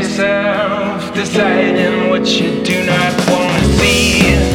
yourself, deciding what you do not want to see.